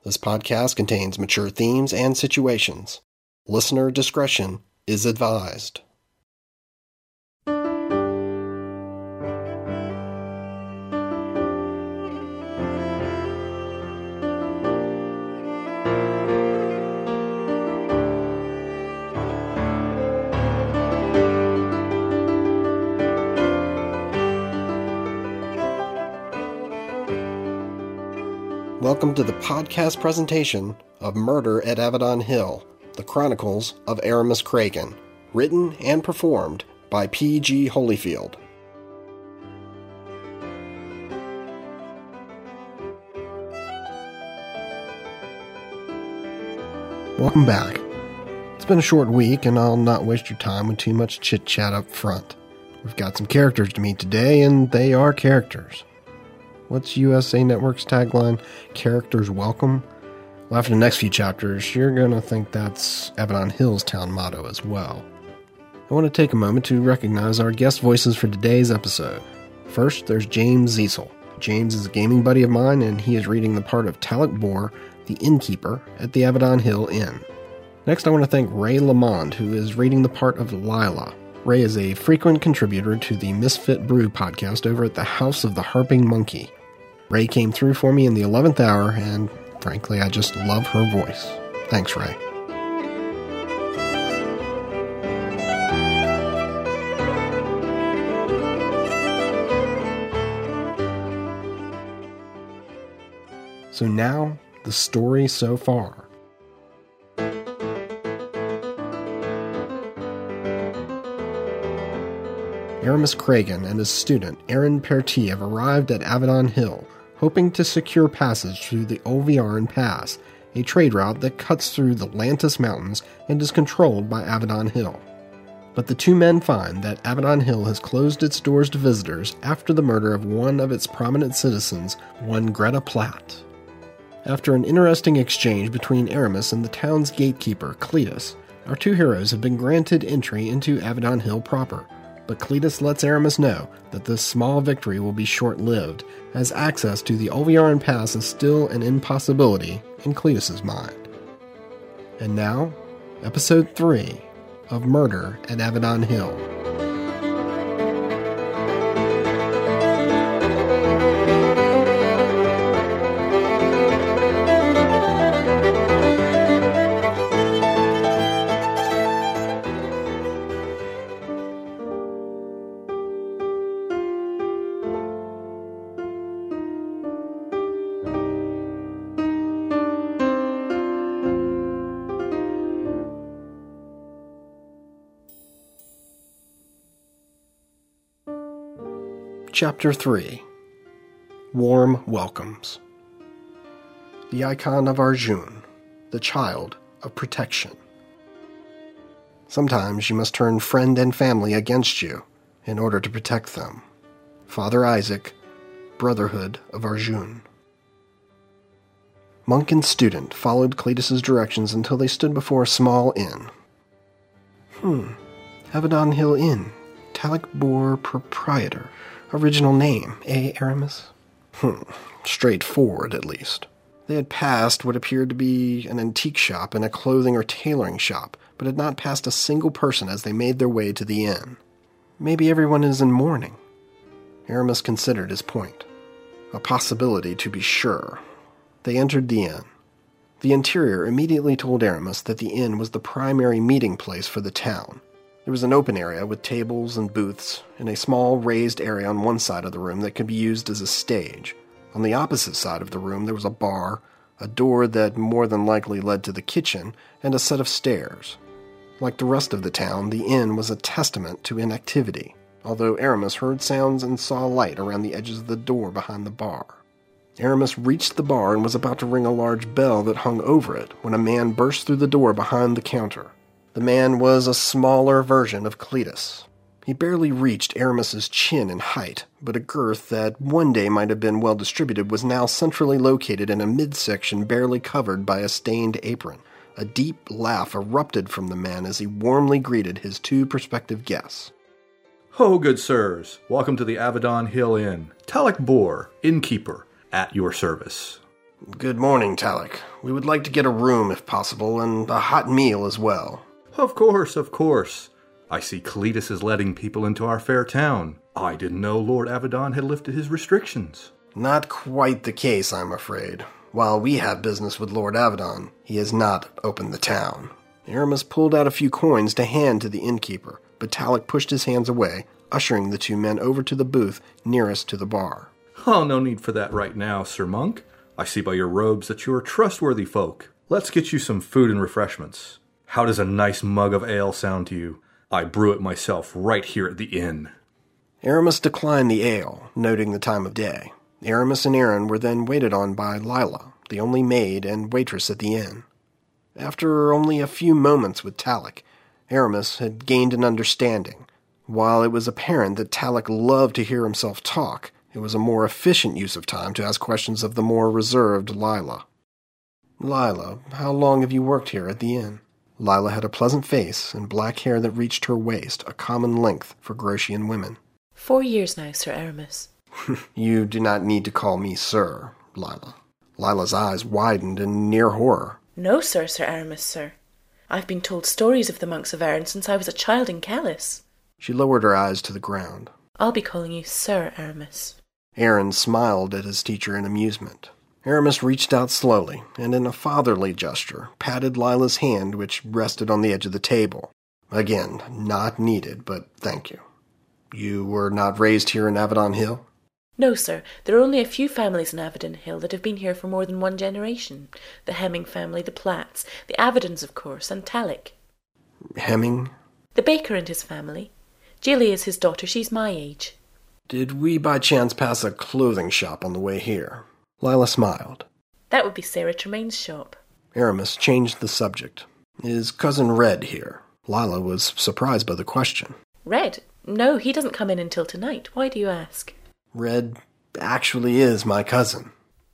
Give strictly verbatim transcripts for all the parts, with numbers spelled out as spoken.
This podcast contains mature themes and situations. Listener discretion is advised. Welcome to the podcast presentation of Murder at Avedon Hill, The Chronicles of Aramis Cragen, written and performed by P G Holyfield. Welcome back. It's been a short week, and I'll not waste your time with too much chit-chat up front. We've got some characters to meet today, and they are characters. What's U S A Network's tagline? Characters welcome? Well, after the next few chapters, you're going to think that's Avedon Hill's town motto as well. I want to take a moment to recognize our guest voices for today's episode. First, there's James Ziesel. James is a gaming buddy of mine, and he is reading the part of Talek Bor, the innkeeper, at the Avedon Hill Inn. Next, I want to thank Ray Lamond, who is reading the part of Lila. Ray is a frequent contributor to the Misfit Brew podcast over at the House of the Harping Monkey. Ray came through for me in the eleventh hour, and frankly, I just love her voice. Thanks, Ray. So now, the story so far. Aramis Cragen and his student, Aaron Perty, have arrived at Avedon Hill, hoping to secure passage through the Olviarn Pass, a trade route that cuts through the Lantis Mountains and is controlled by Avedon Hill. But the two men find that Avedon Hill has closed its doors to visitors after the murder of one of its prominent citizens, one Greta Platt. After an interesting exchange between Aramis and the town's gatekeeper, Cletus, our two heroes have been granted entry into Avedon Hill proper. But Cletus lets Aramis know that this small victory will be short-lived, as access to the Olviarn Pass is still an impossibility in Cletus's mind. And now, Episode three of Murder at Avedon Hill. Chapter three. Warm Welcomes. The icon of Arjun, the child of protection. Sometimes you must turn friend and family against you in order to protect them. Father Isaac, Brotherhood of Arjun. Monk and student followed Cletus's directions until they stood before a small inn. Hmm, Avedon Hill Inn, Talek Bor proprietor. Original name, eh, Aramis? Hmm, straightforward at least. They had passed what appeared to be an antique shop and a clothing or tailoring shop, but had not passed a single person as they made their way to the inn. Maybe everyone is in mourning. Aramis considered his point. A possibility, to be sure. They entered the inn. The interior immediately told Aramis that the inn was the primary meeting place for the town. There was an open area with tables and booths, and a small raised area on one side of the room that could be used as a stage. On the opposite side of the room there was a bar, a door that more than likely led to the kitchen, and a set of stairs. Like the rest of the town, the inn was a testament to inactivity, although Aramis heard sounds and saw light around the edges of the door behind the bar. Aramis reached the bar and was about to ring a large bell that hung over it when a man burst through the door behind the counter. The man was a smaller version of Cletus. He barely reached Aramis's chin in height, but a girth that one day might have been well distributed was now centrally located in a midsection barely covered by a stained apron. A deep laugh erupted from the man as he warmly greeted his two prospective guests. Ho, good sirs. Welcome to the Avedon Hill Inn. Talek Bor, innkeeper, at your service. Good morning, Talik. We would like to get a room if possible, and a hot meal as well. Of course, of course. I see Cletus is letting people into our fair town. I didn't know Lord Avedon had lifted his restrictions. Not quite the case, I'm afraid. While we have business with Lord Avedon, he has not opened the town. Aramis pulled out a few coins to hand to the innkeeper, but Talik pushed his hands away, ushering the two men over to the booth nearest to the bar. Oh, no need for that right now, Sir Monk. I see by your robes that you are trustworthy folk. Let's get you some food and refreshments. How does a nice mug of ale sound to you? I brew it myself right here at the inn. Aramis declined the ale, noting the time of day. Aramis and Aaron were then waited on by Lila, the only maid and waitress at the inn. After only a few moments with Talik, Aramis had gained an understanding. While it was apparent that Talik loved to hear himself talk, it was a more efficient use of time to ask questions of the more reserved Lila. Lila, how long have you worked here at the inn? Lila had a pleasant face and black hair that reached her waist, a common length for Groschian women. Four years now, Sir Aramis. You do not need to call me sir, Lila. Lila's eyes widened in near horror. No, sir, Sir Aramis, sir. I've been told stories of the monks of Erin since I was a child in Calais. She lowered her eyes to the ground. I'll be calling you Sir Aramis. Aaron smiled at his teacher in amusement. Aramis reached out slowly, and in a fatherly gesture, patted Lila's hand, which rested on the edge of the table. Again, not needed, but thank you. You were not raised here in Avedon Hill? No, sir. There are only a few families in Avedon Hill that have been here for more than one generation. The Hemming family, the Platts, the Avedons, of course, and Talik. Hemming? The baker and his family. Jilly is his daughter. She's my age. Did we by chance pass a clothing shop on the way here? Lila smiled. That would be Sarah Tremaine's shop. Aramis changed the subject. Is Cousin Red here? Lila was surprised by the question. Red? No, he doesn't come in until tonight. Why do you ask? Red actually is my cousin.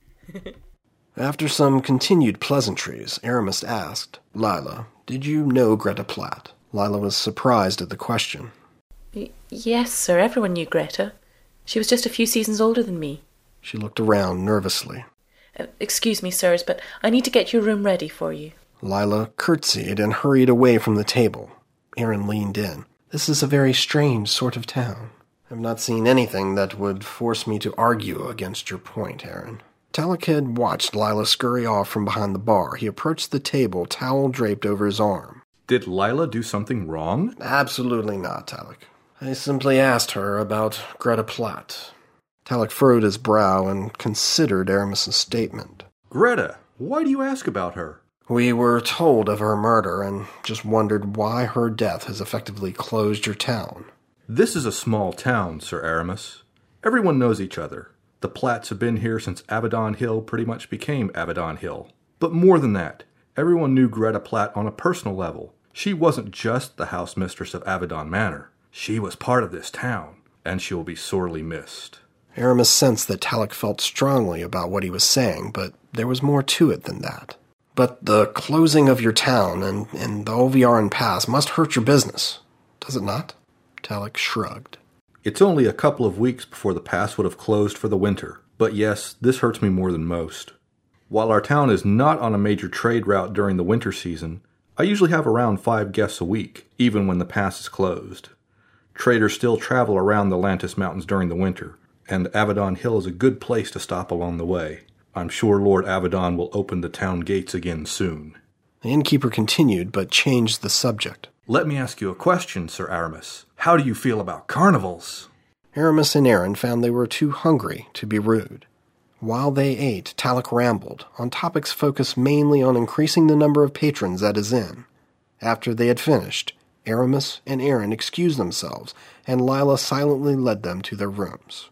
After some continued pleasantries, Aramis asked, Lila, did you know Greta Platt? Lila was surprised at the question. Y- yes, sir. Everyone knew Greta. She was just a few seasons older than me. She looked around nervously. Uh, excuse me, sirs, but I need to get your room ready for you. Lila curtsied and hurried away from the table. Aaron leaned in. This is a very strange sort of town. I've not seen anything that would force me to argue against your point, Aaron. Talik had watched Lila scurry off from behind the bar. He approached the table, towel draped over his arm. Did Lila do something wrong? Absolutely not, Talik. I simply asked her about Greta Platt. Talik furrowed his brow and considered Aramis's statement. Greta, why do you ask about her? We were told of her murder and just wondered why her death has effectively closed your town. This is a small town, Sir Aramis. Everyone knows each other. The Platts have been here since Avedon Hill pretty much became Avedon Hill. But more than that, everyone knew Greta Platt on a personal level. She wasn't just the house mistress of Avedon Manor. She was part of this town, and she will be sorely missed. Aramis sensed that Talik felt strongly about what he was saying, but there was more to it than that. But the closing of your town and, and the Oviaran Pass must hurt your business, does it not? Talik shrugged. It's only a couple of weeks before the pass would have closed for the winter, but yes, this hurts me more than most. While our town is not on a major trade route during the winter season, I usually have around five guests a week, even when the pass is closed. Traders still travel around the Lantis Mountains during the winter, and Avedon Hill is a good place to stop along the way. I'm sure Lord Avedon will open the town gates again soon. The innkeeper continued, but changed the subject. Let me ask you a question, Sir Aramis. How do you feel about carnivals? Aramis and Aaron found they were too hungry to be rude. While they ate, Talik rambled, on topics focused mainly on increasing the number of patrons at his inn. After they had finished, Aramis and Aaron excused themselves, and Lila silently led them to their rooms.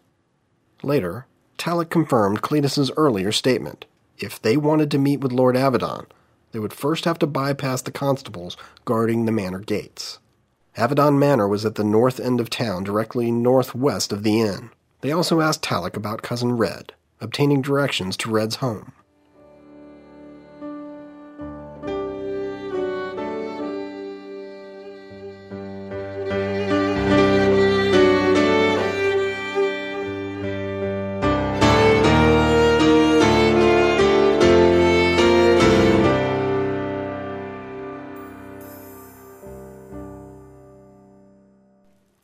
Later, Talik confirmed Cletus's earlier statement. If they wanted to meet with Lord Avedon, they would first have to bypass the constables guarding the manor gates. Avedon Manor was at the north end of town, directly northwest of the inn. They also asked Talik about Cousin Red, obtaining directions to Red's home.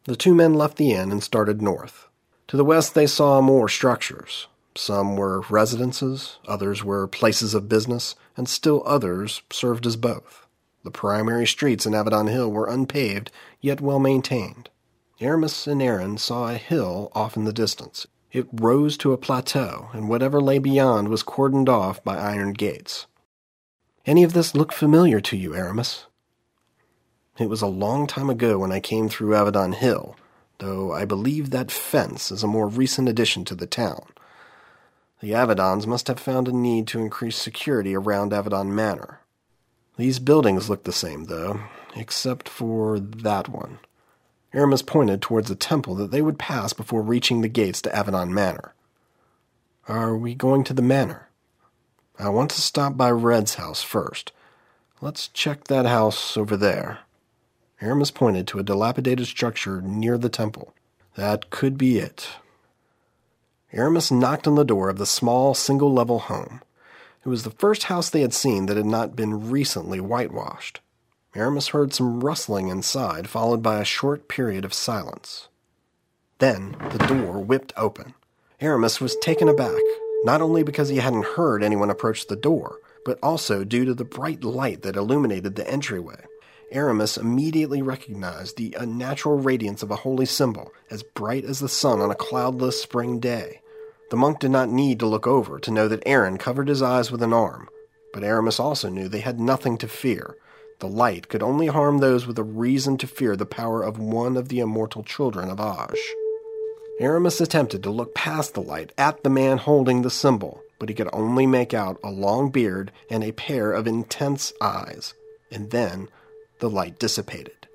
The two men left the inn and started north. To the west they saw more structures. Some were residences, others were places of business, and still others served as both. The primary streets in Avedon Hill were unpaved, yet well maintained. Aramis and Aaron saw a hill off in the distance. It rose to a plateau, and whatever lay beyond was cordoned off by iron gates. "Any of this look familiar to you, Aramis?" "It was a long time ago when I came through Avedon Hill, though I believe that fence is a more recent addition to the town. The Avedons must have found a need to increase security around Avedon Manor. These buildings look the same, though, except for that one." Aramis pointed towards a temple that they would pass before reaching the gates to Avedon Manor. "Are we going to the manor?" "I want to stop by Red's house first. Let's check that house over there." Aramis pointed to a dilapidated structure near the temple. "That could be it." Aramis knocked on the door of the small, single-level home. It was the first house they had seen that had not been recently whitewashed. Aramis heard some rustling inside, followed by a short period of silence. Then the door whipped open. Aramis was taken aback, not only because he hadn't heard anyone approach the door, but also due to the bright light that illuminated the entryway. Aramis immediately recognized the unnatural radiance of a holy symbol, as bright as the sun on a cloudless spring day. The monk did not need to look over to know that Aaron covered his eyes with an arm, but Aramis also knew they had nothing to fear. The light could only harm those with a reason to fear the power of one of the immortal children of Aj. Aramis attempted to look past the light at the man holding the symbol, but he could only make out a long beard and a pair of intense eyes, and then the light dissipated.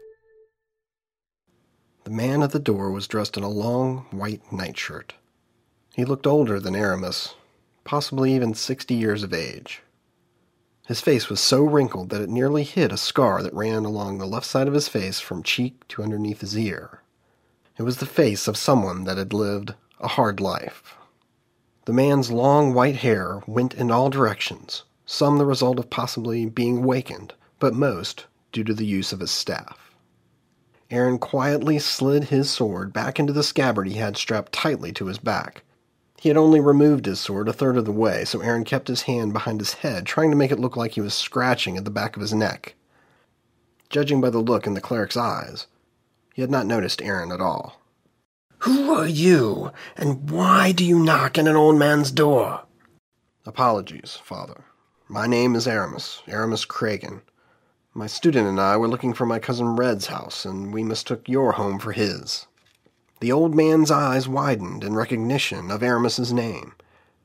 The man at the door was dressed in a long, white nightshirt. He looked older than Aramis, possibly even sixty years of age. His face was so wrinkled that it nearly hid a scar that ran along the left side of his face from cheek to underneath his ear. It was the face of someone that had lived a hard life. The man's long white hair went in all directions, some the result of possibly being wakened, but most due to the use of his staff. Aaron quietly slid his sword back into the scabbard he had strapped tightly to his back. He had only removed his sword a third of the way, so Aaron kept his hand behind his head, trying to make it look like he was scratching at the back of his neck. Judging by the look in the cleric's eyes, he had not noticed Aaron at all. "Who are you, and why do you knock at an old man's door?" "Apologies, Father. My name is Aramis, Aramis Craigen. My student and I were looking for my cousin Red's house, and we mistook your home for his." The old man's eyes widened in recognition of Aramis's name.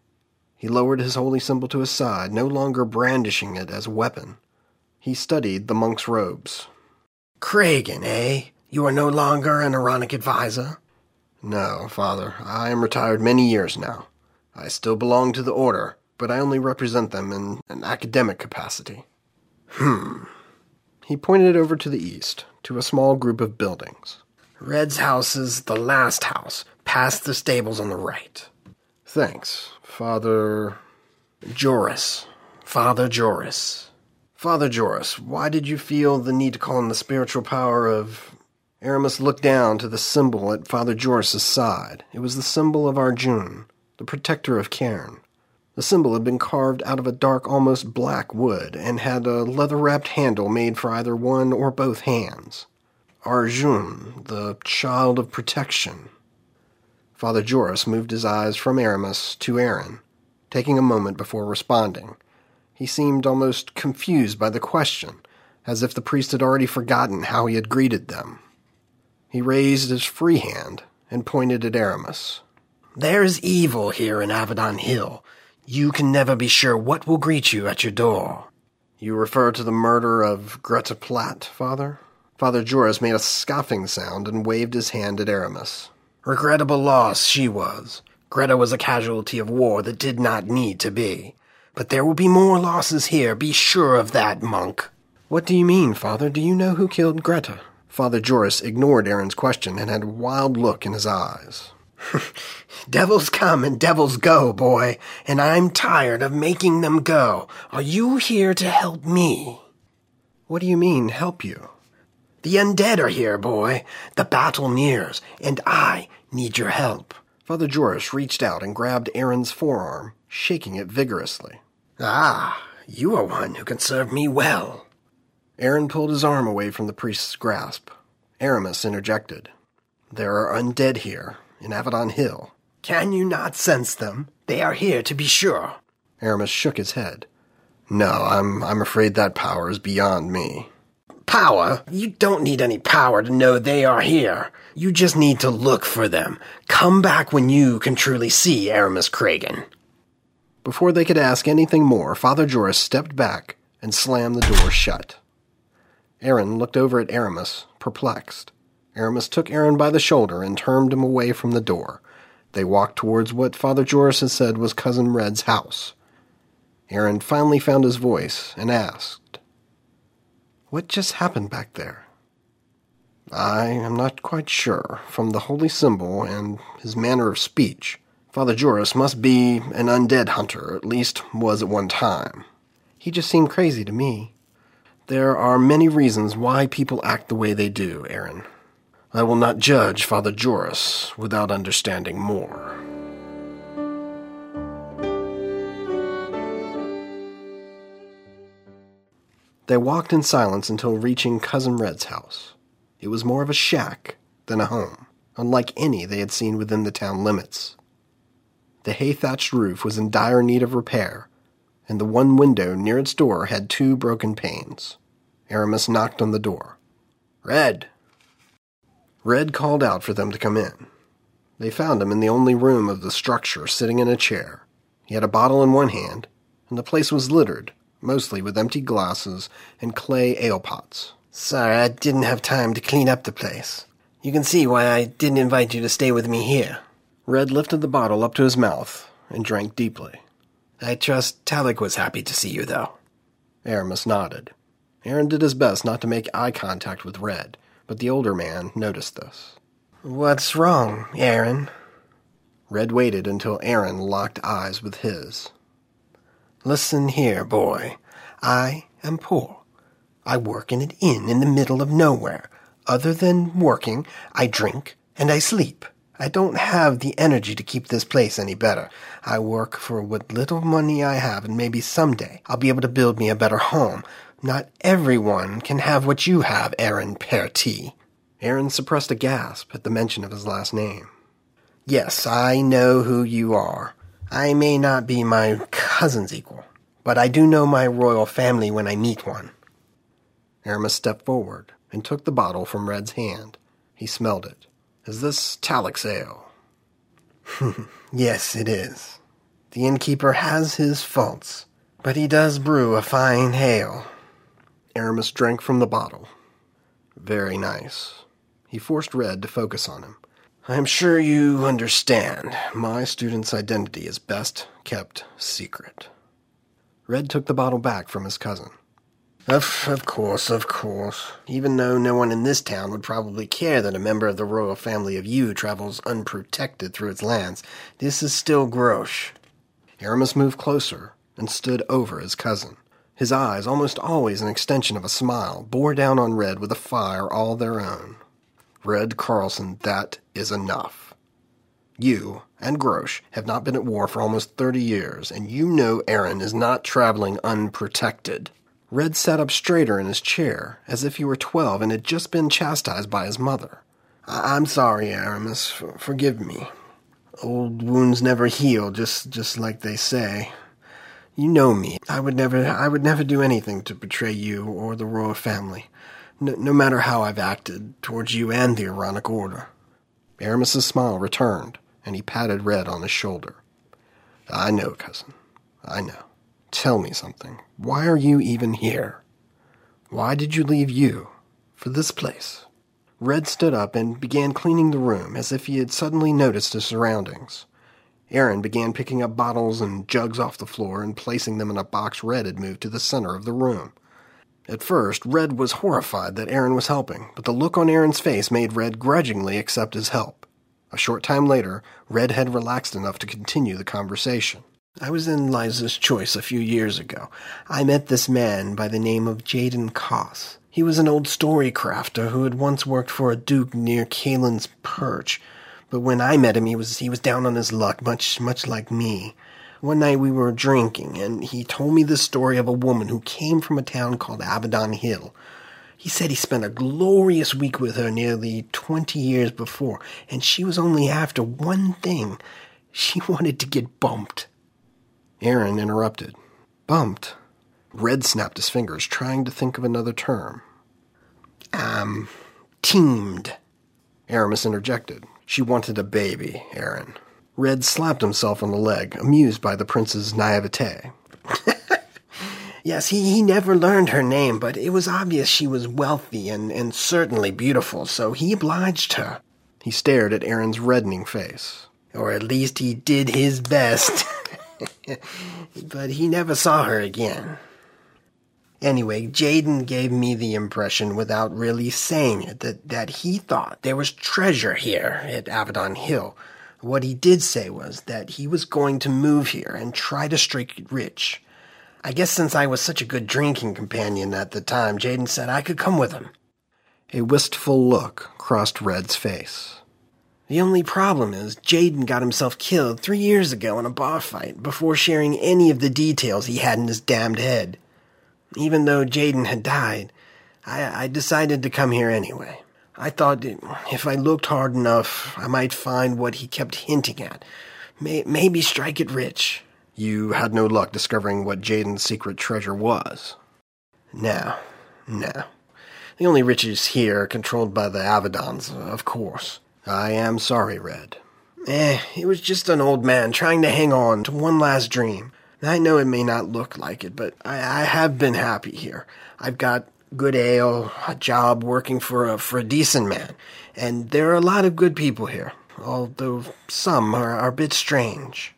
He lowered his holy symbol to his side, no longer brandishing it as a weapon. He studied the monk's robes. "Craigen, eh? You are no longer an Aaronic advisor?" "No, Father. I am retired many years now. I still belong to the order, but I only represent them in an academic capacity." Hmm. He pointed over to the east, to a small group of buildings. "Red's house is the last house, past the stables on the right." "Thanks, Father Joris. Father Joris. Father Joris, why did you feel the need to call on the spiritual power of—" Aramis looked down to the symbol at Father Joris's side. It was the symbol of Arjun, the protector of Cairn. The symbol had been carved out of a dark, almost black wood, and had a leather-wrapped handle made for either one or both hands. Arjun, the child of protection. Father Joris moved his eyes from Aramis to Aaron, taking a moment before responding. He seemed almost confused by the question, as if the priest had already forgotten how he had greeted them. He raised his free hand and pointed at Aramis. "There's evil here in Avedon Hill. You can never be sure what will greet you at your door." "You refer to the murder of Greta Platt, Father?" Father Joris made a scoffing sound and waved his hand at Aramis. "Regrettable loss she was. Greta was a casualty of war that did not need to be. But there will be more losses here, be sure of that, monk." "What do you mean, Father? Do you know who killed Greta?" Father Joris ignored Aaron's question and had a wild look in his eyes. "Devils come and devils go, boy, and I'm tired of making them go. Are you here to help me?" "What do you mean, help you?" The undead are here, boy. The battle nears, and I need your help. Father Joris reached out and grabbed Aaron's forearm, shaking it vigorously. Ah, you are one who can serve me well. Aaron pulled his arm away from the priest's grasp. Aramis interjected. There are undead here, in Avedon Hill. Can you not sense them? They are here to be sure. Aramis shook his head. No, I'm I'm afraid that power is beyond me. Power? You don't need any power to know they are here. You just need to look for them. Come back when you can truly see Aramis Kragen. Before they could ask anything more, Father Joris stepped back and slammed the door shut. Aaron looked over at Aramis, perplexed. Aramis took Aaron by the shoulder and turned him away from the door. They walked towards what Father Joris had said was Cousin Red's house. Aaron finally found his voice and asked, "What just happened back there?" "I am not quite sure. From the holy symbol and his manner of speech, Father Joris must be an undead hunter, at least was at one time. He just seemed crazy to me. There are many reasons why people act the way they do, Aaron. I will not judge Father Joris without understanding more." They walked in silence until reaching Cousin Red's house. It was more of a shack than a home, unlike any they had seen within the town limits. The hay-thatched roof was in dire need of repair, and the one window near its door had two broken panes. Aramis knocked on the door. "Red!" Red called out for them to come in. They found him in the only room of the structure, sitting in a chair. He had a bottle in one hand, and the place was littered, mostly with empty glasses and clay ale pots. "Sorry, I didn't have time to clean up the place. You can see why I didn't invite you to stay with me here." Red lifted the bottle up to his mouth and drank deeply. "I trust Talik was happy to see you, though." Aramis nodded. Aaron did his best not to make eye contact with Red, but the older man noticed this. "What's wrong, Aaron?" Red waited until Aaron locked eyes with his. "Listen here, boy. I am poor. I work in an inn in the middle of nowhere. Other than working, I drink and I sleep. I don't have the energy to keep this place any better. I work for what little money I have, and maybe someday I'll be able to build me a better home. Not everyone can have what you have, Aaron Perty." Aaron suppressed a gasp at the mention of his last name. "Yes, I know who you are. I may not be my cousin's equal, but I do know my royal family when I meet one." Aramis stepped forward and took the bottle from Red's hand. He smelled it. "Is this Talik's ale?" "Yes, it is. The innkeeper has his faults, but he does brew a fine ale." Aramis drank from the bottle. "Very nice." He forced Red to focus on him. "I am sure you understand. My student's identity is best kept secret." Red took the bottle back from his cousin. Of, of course, of course. Even though no one in this town would probably care that a member of the royal family of Yu travels unprotected through its lands, this is still Grosh." Aramis moved closer and stood over his cousin. His eyes, almost always an extension of a smile, bore down on Red with a fire all their own. "Red Carlson, that is enough. You and Grosh have not been at war for almost thirty years, and you know Aaron is not traveling unprotected." Red sat up straighter in his chair, as if he were twelve and had just been chastised by his mother. I- I'm sorry, Aramis. F- forgive me. Old wounds never heal, just just like they say. You know me. I would never I would never do anything to betray you or the royal family, no, no matter how I've acted towards you and the Aaronic Order." Aramis's smile returned, and he patted Red on his shoulder. "I know, cousin. I know. Tell me something. Why are you even here? Why did you leave you for this place?" Red stood up and began cleaning the room as if he had suddenly noticed his surroundings. Aaron began picking up bottles and jugs off the floor and placing them in a box Red had moved to the center of the room. At first, Red was horrified that Aaron was helping, but the look on Aaron's face made Red grudgingly accept his help. A short time later, Red had relaxed enough to continue the conversation. I was in Liza's Choice a few years ago. I met this man by the name of Jaden Koss. He was an old story crafter who had once worked for a duke near Kalen's Perch. But when I met him, he was he was down on his luck, much much like me. One night we were drinking, and he told me the story of a woman who came from a town called Abaddon Hill. He said he spent a glorious week with her nearly twenty years before, and she was only after one thing. She wanted to get bumped. Aaron interrupted. Bumped? Red snapped his fingers, trying to think of another term. Um, teamed. Aramis interjected. She wanted a baby, Aaron. Red slapped himself on the leg, amused by the prince's naivete. Yes, he, he never learned her name, but it was obvious she was wealthy and, and certainly beautiful, so he obliged her. He stared at Aaron's reddening face. Or at least he did his best. But he never saw her again. Anyway, Jaden gave me the impression, without really saying it, that, that he thought there was treasure here at Abaddon Hill. What he did say was that he was going to move here and try to strike it rich. I guess since I was such a good drinking companion at the time, Jaden said I could come with him. A wistful look crossed Red's face. The only problem is, Jaden got himself killed three years ago in a bar fight before sharing any of the details he had in his damned head. Even though Jaden had died, I, I decided to come here anyway. I thought if I looked hard enough, I might find what he kept hinting at. May, maybe strike it rich. You had no luck discovering what Jaden's secret treasure was. No, no. The only riches here are controlled by the Abaddons, of course. I am sorry, Red. Eh, it was just an old man trying to hang on to one last dream. I know it may not look like it, but I, I have been happy here. I've got good ale, a job working for a, for a decent man, and there are a lot of good people here, although some are, are a bit strange.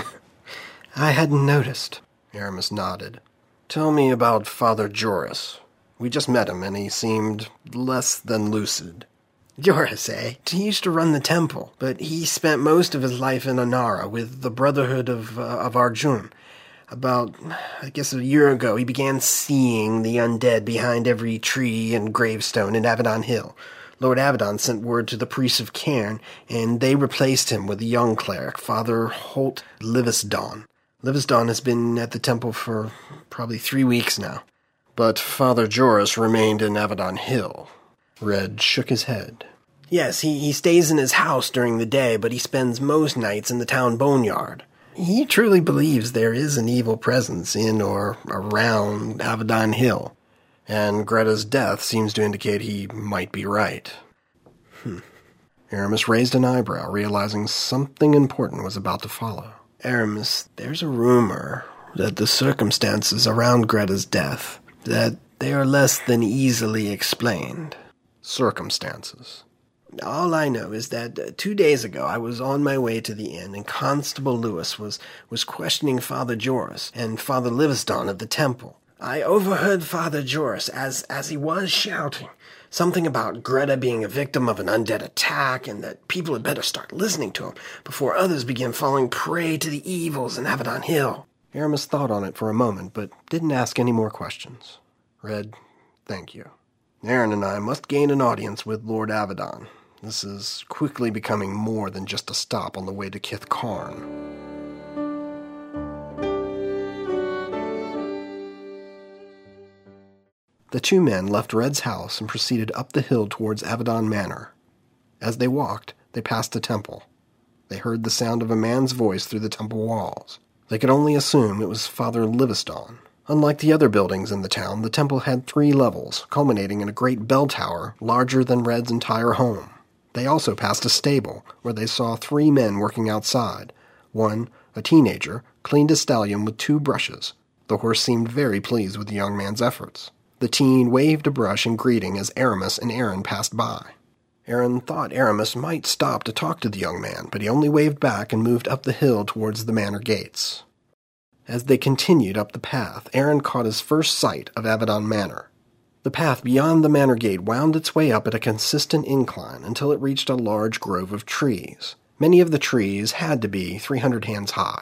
I hadn't noticed. Aramis nodded. Tell me about Father Joris. We just met him, and he seemed less than lucid. Joris, eh? He used to run the temple, but he spent most of his life in Anara with the Brotherhood of, uh, of Arjun. About, I guess a year ago, he began seeing the undead behind every tree and gravestone in Abaddon Hill. Lord Abaddon sent word to the priests of Cairn, and they replaced him with a young cleric, Father Holt Livesdon. Livesdon has been at the temple for probably three weeks now. But Father Joris remained in Abaddon Hill. Red shook his head. Yes, he, he stays in his house during the day, but he spends most nights in the town boneyard. He truly believes there is an evil presence in or around Abaddon Hill, and Greta's death seems to indicate he might be right. Hmm. Aramis raised an eyebrow, realizing something important was about to follow. Aramis, there's a rumor that the circumstances around Greta's death, that they are less than easily explained. Circumstances. All I know is that uh, two days ago I was on my way to the inn, and Constable Lewis was, was questioning Father Joris and Father Livesdon of the temple. I overheard Father Joris as, as he was shouting something about Greta being a victim of an undead attack, and that people had better start listening to him before others begin falling prey to the evils in Abaddon Hill. Aramis thought on it for a moment, but didn't ask any more questions. Red, thank you. Aaron and I must gain an audience with Lord Abaddon. This is quickly becoming more than just a stop on the way to Kith Karn. The two men left Red's house and proceeded up the hill towards Abaddon Manor. As they walked, they passed the temple. They heard the sound of a man's voice through the temple walls. They could only assume it was Father Livesdon. Unlike the other buildings in the town, the temple had three levels, culminating in a great bell tower larger than Red's entire home. They also passed a stable, where they saw three men working outside. One, a teenager, cleaned a stallion with two brushes. The horse seemed very pleased with the young man's efforts. The teen waved a brush in greeting as Aramis and Aaron passed by. Aaron thought Aramis might stop to talk to the young man, but he only waved back and moved up the hill towards the manor gates. As they continued up the path, Aaron caught his first sight of Abaddon Manor. The path beyond the manor gate wound its way up at a consistent incline until it reached a large grove of trees. Many of the trees had to be three hundred hands high.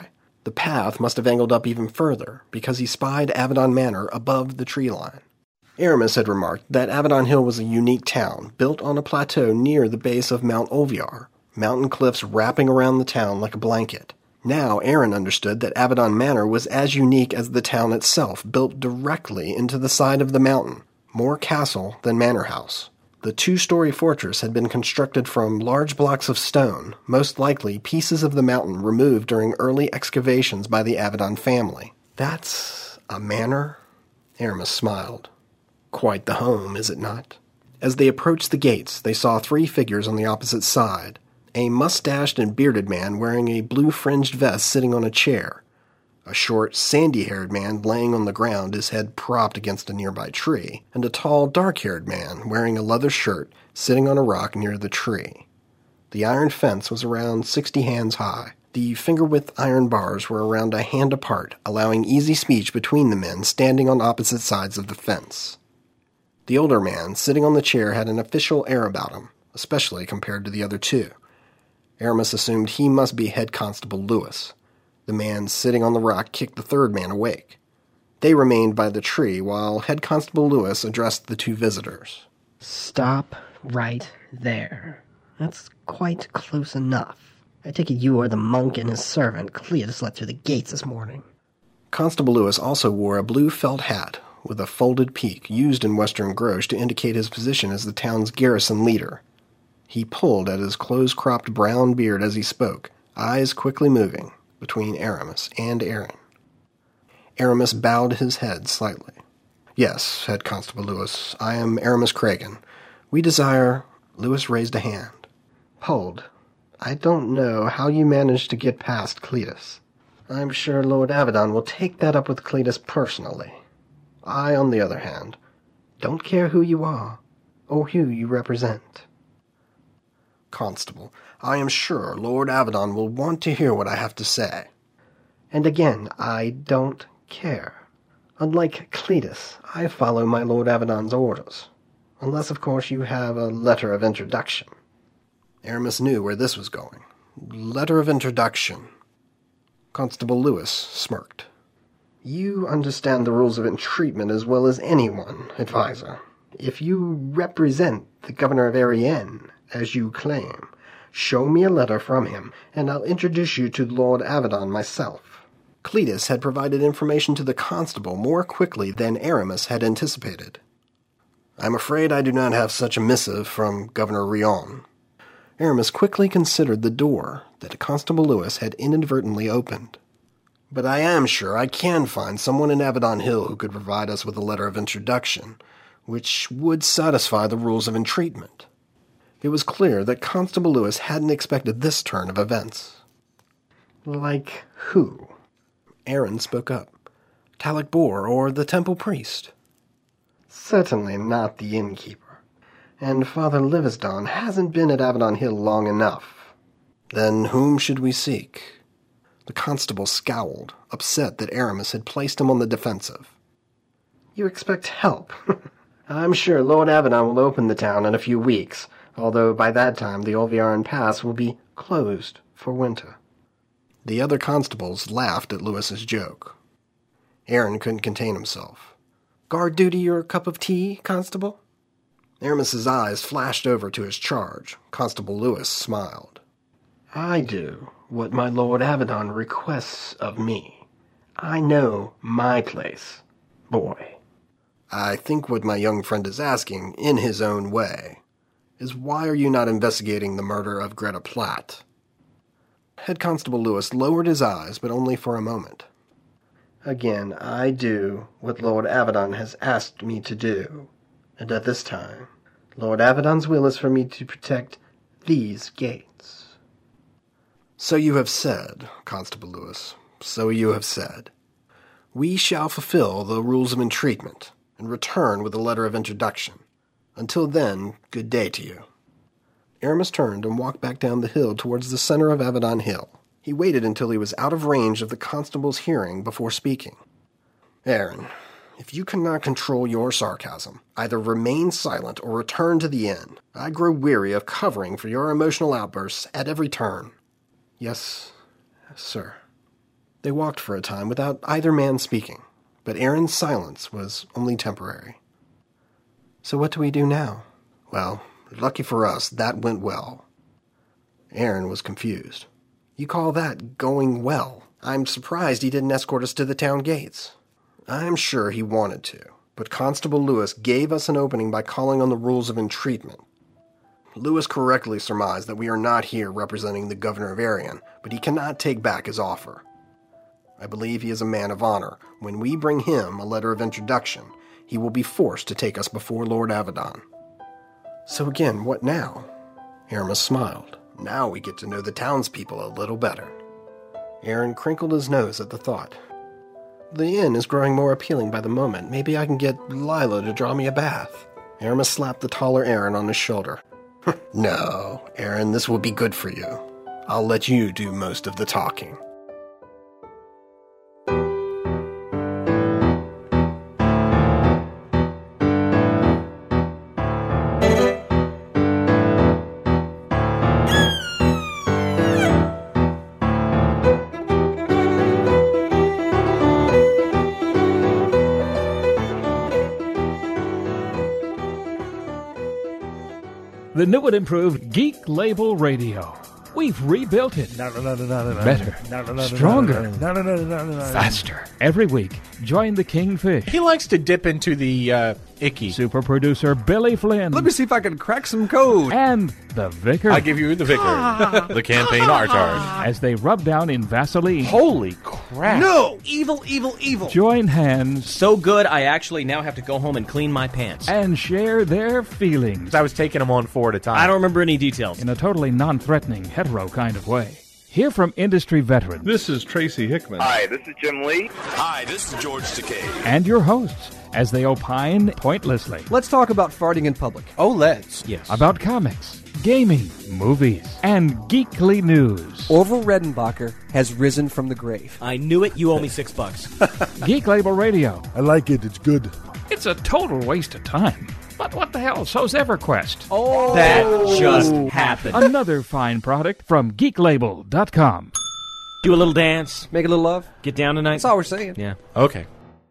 The path must have angled up even further, because he spied Avedon Manor above the tree line. Aramis had remarked that Avedon Hill was a unique town, built on a plateau near the base of Mount Olviar, mountain cliffs wrapping around the town like a blanket. Now Aaron understood that Avedon Manor was as unique as the town itself, built directly into the side of the mountain, more castle than manor house. The two-story fortress had been constructed from large blocks of stone, most likely pieces of the mountain removed during early excavations by the Avedon family. That's a manor? Aramis smiled. Quite the home, is it not? As they approached the gates, they saw three figures on the opposite side. A mustached and bearded man wearing a blue-fringed vest sitting on a chair. A short, sandy-haired man laying on the ground, his head propped against a nearby tree, and a tall, dark-haired man wearing a leather shirt sitting on a rock near the tree. The iron fence was around sixty hands high. The finger-width iron bars were around a hand apart, allowing easy speech between the men standing on opposite sides of the fence. The older man, sitting on the chair, had an official air about him, especially compared to the other two. Aramis assumed he must be Head Constable Lewis. The man sitting on the rock kicked the third man awake. They remained by the tree while Head Constable Lewis addressed the two visitors. Stop right there. That's quite close enough. I take it you are the monk and his servant Cletus let through the gates this morning. Constable Lewis also wore a blue felt hat with a folded peak used in Western Grouche to indicate his position as the town's garrison leader. He pulled at his close-cropped brown beard as he spoke, eyes quickly moving between Aramis and Aaron. Aramis bowed his head slightly. Yes, Head Constable Lewis, I am Aramis Cragen. We desire... Lewis raised a hand. Hold. I don't know how you managed to get past Cletus. I'm sure Lord Avedon will take that up with Cletus personally. I, on the other hand, don't care who you are, or who you represent. Constable, I am sure Lord Avedon will want to hear what I have to say. And again, I don't care. Unlike Cletus, I follow my Lord Avedon's orders. Unless, of course, you have a letter of introduction. Aramis knew where this was going. Letter of introduction. Constable Lewis smirked. You understand the rules of entreatment as well as anyone, advisor. If you represent the governor of Arienne, as you claim, show me a letter from him, and I'll introduce you to Lord Avedon myself. Cletus had provided information to the constable more quickly than Aramis had anticipated. I'm afraid I do not have such a missive from Governor Rion. Aramis quickly considered the door that Constable Lewis had inadvertently opened. But I am sure I can find someone in Avedon Hill who could provide us with a letter of introduction, which would satisfy the rules of entreatment. It was clear that Constable Lewis hadn't expected this turn of events. Like who? Aaron spoke up. Talek Bor or the temple priest? Certainly not the innkeeper. And Father Livesdon hasn't been at Avedon Hill long enough. Then whom should we seek? The constable scowled, upset that Aramis had placed him on the defensive. You expect help? I'm sure Lord Avedon will open the town in a few weeks, although by that time the Olviaran Pass will be closed for winter. The other constables laughed at Lewis's joke. Aaron couldn't contain himself. Guard duty your cup of tea, Constable? Aramis's eyes flashed over to his charge. Constable Lewis smiled. I do what my Lord Avedon requests of me. I know my place, boy. I think what my young friend is asking, in his own way, is why are you not investigating the murder of Greta Platt? Head Constable Lewis lowered his eyes, but only for a moment. Again, I do what Lord Avedon has asked me to do, and at this time, Lord Avedon's will is for me to protect these gates. So you have said, Constable Lewis, so you have said. We shall fulfill the rules of entreatment, and return with a letter of introduction. Until then, good day to you. Aramis turned and walked back down the hill towards the center of Avedon Hill. He waited until he was out of range of the constable's hearing before speaking. Aaron, if you cannot control your sarcasm, either remain silent or return to the inn. I grow weary of covering for your emotional outbursts at every turn. Yes, sir. They walked for a time without either man speaking, but Aaron's silence was only temporary. So what do we do now? Well, lucky for us, that went well. Aaron was confused. You call that going well? I'm surprised he didn't escort us to the town gates. I'm sure he wanted to, but Constable Lewis gave us an opening by calling on the rules of entreatment. Lewis correctly surmised that we are not here representing the governor of Arion, but he cannot take back his offer. I believe he is a man of honor. When we bring him a letter of introduction, he will be forced to take us before Lord Avedon. So again, what now? Aramis smiled. Now we get to know the townspeople a little better. Aaron crinkled his nose at the thought. The inn is growing more appealing by the moment. Maybe I can get Lila to draw me a bath. Aramis slapped the taller Aaron on his shoulder. No, Aaron, this will be good for you. I'll let you do most of the talking. The new and improved Geek Label Radio. We've rebuilt it. Better, stronger, faster. Every week, join the Kingfish. He likes to dip into the uh, icky. Super producer Billy Flynn. Let me see if I can crack some code. And the Vicar. I give you the Vicar. The campaign artard. As they rub down in Vaseline. Holy crap. No! Evil, evil, evil. Join hands. So good, I actually now have to go home and clean my pants. And share their feelings. I was taking them on four at a time. I don't remember any details. In a totally non-threatening, hetero kind of way. Hear from industry veterans. This is Tracy Hickman. Hi, this is Jim Lee. Hi, this is George Takei. And your hosts, as they opine pointlessly. Let's talk about farting in public. Oh, let's. Yes. About comics, gaming, movies, and geekly news. Orville Redenbacher has risen from the grave. I knew it. You owe me six bucks. Geek Label Radio. I like it. It's good. It's a total waste of time. But what the hell? So's EverQuest. Oh, that just happened. Another fine product from geek label dot com. Do a little dance. Make a little love. Get down tonight. That's all we're saying. Yeah. Okay.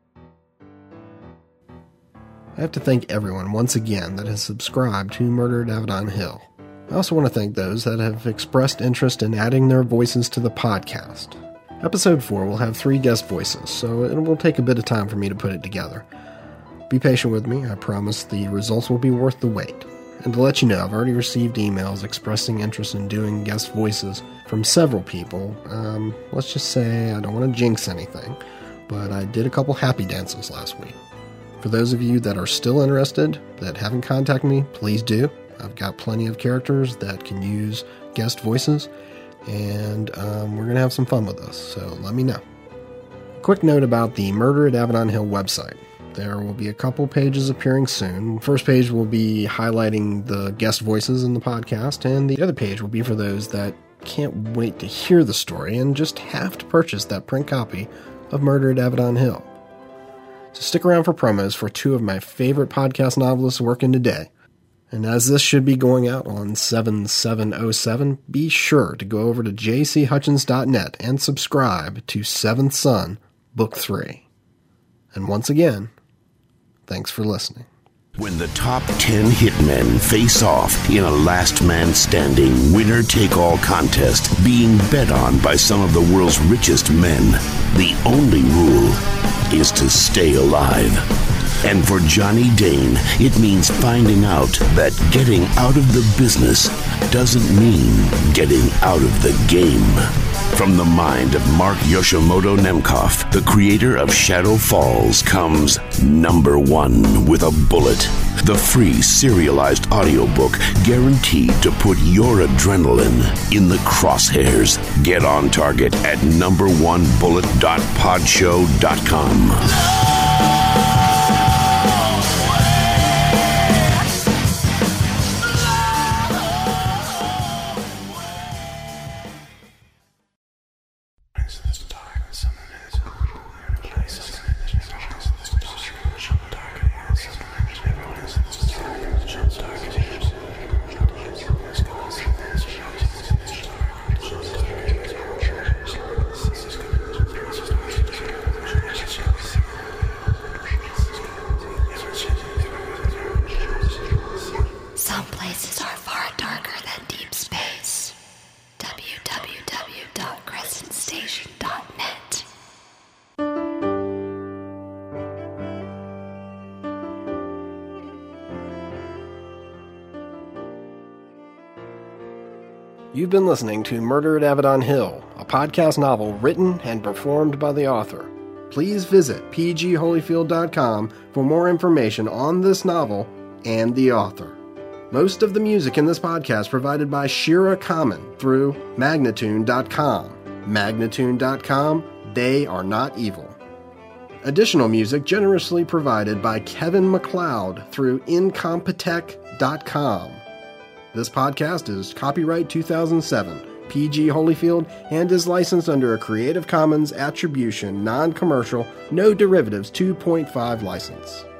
I have to thank everyone once again that has subscribed to Murder at Avedon Hill. I also want to thank those that have expressed interest in adding their voices to the podcast. Episode four will have three guest voices, so it will take a bit of time for me to put it together. Be patient with me. I promise the results will be worth the wait. And to let you know, I've already received emails expressing interest in doing guest voices from several people. Um, let's just say I don't want to jinx anything, but I did a couple happy dances last week. For those of you that are still interested, that haven't contacted me, please do. I've got plenty of characters that can use guest voices, and um, we're going to have some fun with this, so let me know. Quick note about the Murder at Avedon Hill website. There will be a couple pages appearing soon. First page will be highlighting the guest voices in the podcast, and the other page will be for those that can't wait to hear the story and just have to purchase that print copy of Murder at Avedon Hill. So stick around for promos for two of my favorite podcast novelists working today. And as this should be going out on seven seven oh seven, be sure to go over to j c hutchins dot net and subscribe to Seventh Son, Book three. And once again, thanks for listening. When the top ten hitmen face off in a last man standing, winner-take-all contest being bet on by some of the world's richest men, the only rule is to stay alive. And for Johnny Dane, it means finding out that getting out of the business doesn't mean getting out of the game. From the mind of Mark Yoshimoto Nemcoff, the creator of Shadow Falls, comes Number One with a Bullet, the free serialized audiobook guaranteed to put your adrenaline in the crosshairs. Get on target at number one bullet dot podshow dot com. You've been listening to Murder at Avedon Hill, a podcast novel written and performed by the author. Please visit p g holyfield dot com for more information on this novel and the author. Most of the music in this podcast provided by Shira Common through Magnatune dot com. Magnatune dot com, they are not evil. Additional music generously provided by Kevin MacLeod through incompetech dot com. This podcast is copyright two thousand seven, P G Holyfield, and is licensed under a Creative Commons Attribution, Non-Commercial, No Derivatives two point five license.